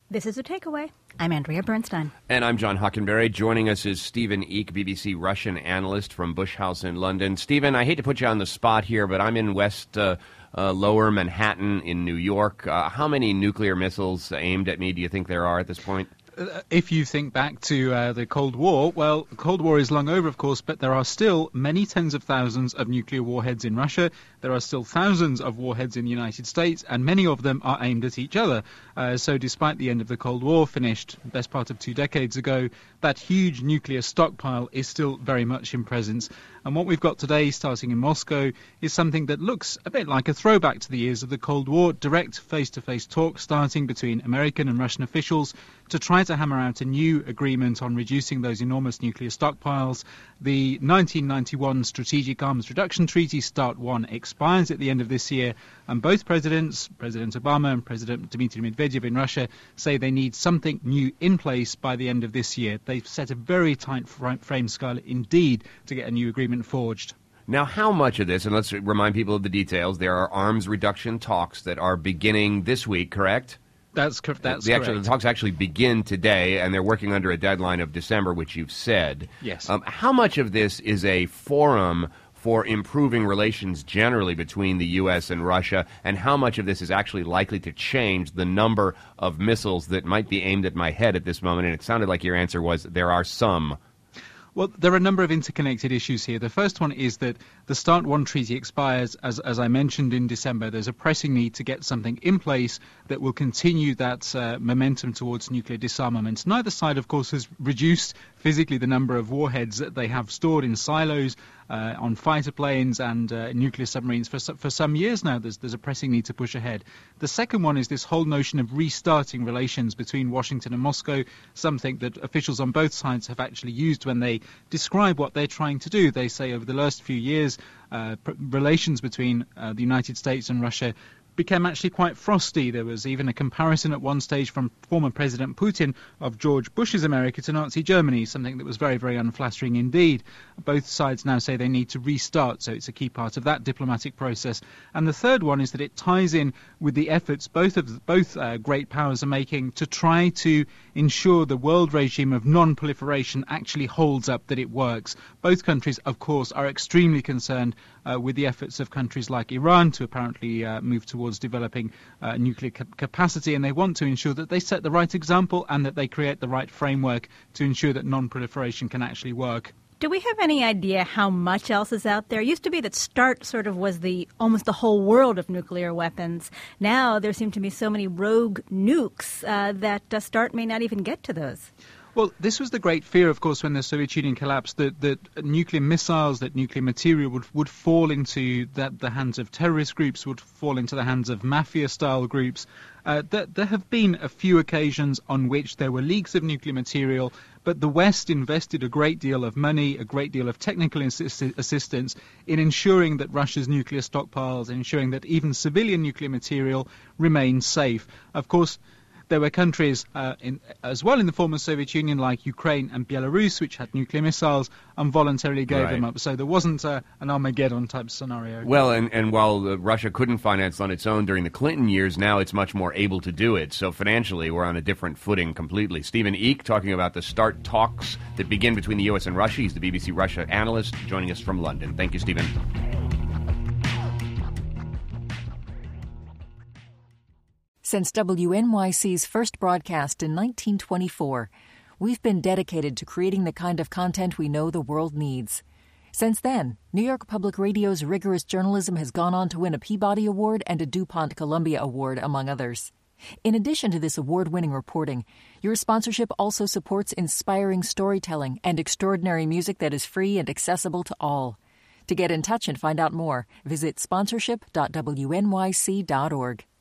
This is A Takeaway. I'm Andrea Bernstein. And I'm John Hockenberry. Joining us is Stephen Eek, BBC Russian analyst from Bush House in London. Stephen, I hate to put you on the spot here, but I'm in Lower Manhattan in New York. How many nuclear missiles aimed at me do you think there are at this point? If you think back to the Cold War, well, the Cold War is long over, of course, but there are still many tens of thousands of nuclear warheads in Russia. There are still thousands of warheads in the United States, and many of them are aimed at each other. So despite the end of the Cold War, finished the best part of 2 decades ago, that huge nuclear stockpile is still very much in presence. And what we've got today, starting in Moscow, is something that looks a bit like a throwback to the years of the Cold War, direct face-to-face talk starting between American and Russian officials to try to hammer out a new agreement on reducing those enormous nuclear stockpiles. The 1991 Strategic Arms Reduction Treaty, START 1, expires at the end of this year, and both presidents, President Obama and President Dmitry Medvedev in Russia, say they need something new in place by the end of this year. They've set a very tight frame scale indeed to get a new agreement forged. Now, how much of this, and let's remind people of the details, there are arms reduction talks that are beginning this week, correct? That's correct. The talks actually begin today, and they're working under a deadline of December, which you've said. Yes. How much of this is a forum for improving relations generally between the U.S. and Russia, and how much of this is actually likely to change the number of missiles that might be aimed at my head at this moment? And it sounded like your answer was there are some. Well, there are a number of interconnected issues here. The first one is that the START 1 treaty expires, as I mentioned, in December. There's a pressing need to get something in place that will continue that momentum towards nuclear disarmament. Neither side, of course, has reduced physically the number of warheads that they have stored in silos on fighter planes and nuclear submarines for some years now. There's a pressing need to push ahead. The second one is this whole notion of restarting relations between Washington and Moscow, something that officials on both sides have actually used when they describe what they're trying to do. They say over the last few years, relations between the United States and Russia became actually quite frosty. There was even a comparison at one stage from former President Putin of George Bush's America to Nazi Germany, something that was very, very unflattering indeed. Both sides now say they need to restart, so it's a key part of that diplomatic process. And the third one is that it ties in with the efforts both great powers are making to try to ensure the world regime of non-proliferation actually holds up, that it works. Both countries, of course, are extremely concerned with the efforts of countries like Iran to apparently move towards developing nuclear capacity, and they want to ensure that they set the right example and that they create the right framework to ensure that non-proliferation can actually work. Do we have any idea how much else is out there? It used to be that START sort of was almost the whole world of nuclear weapons. Now there seem to be so many rogue nukes that START may not even get to those. Well, this was the great fear, of course, when the Soviet Union collapsed, that nuclear missiles, that nuclear material would fall into the hands of terrorist groups, would fall into the hands of mafia-style groups. There have been a few occasions on which there were leaks of nuclear material, but the West invested a great deal of money, a great deal of technical assistance in ensuring that Russia's nuclear stockpiles, ensuring that even civilian nuclear material remained safe. Of course, there were countries as well in the former Soviet Union like Ukraine and Belarus which had nuclear missiles and voluntarily gave them up. So there wasn't an Armageddon-type scenario. Well, and while Russia couldn't finance on its own during the Clinton years, now it's much more able to do it. So financially, we're on a different footing completely. Stephen Eek talking about the START talks that begin between the U.S. and Russia. He's the BBC Russia analyst joining us from London. Thank you, Stephen. Since WNYC's first broadcast in 1924, we've been dedicated to creating the kind of content we know the world needs. Since then, New York Public Radio's rigorous journalism has gone on to win a Peabody Award and a DuPont Columbia Award, among others. In addition to this award-winning reporting, your sponsorship also supports inspiring storytelling and extraordinary music that is free and accessible to all. To get in touch and find out more, visit sponsorship.wnyc.org.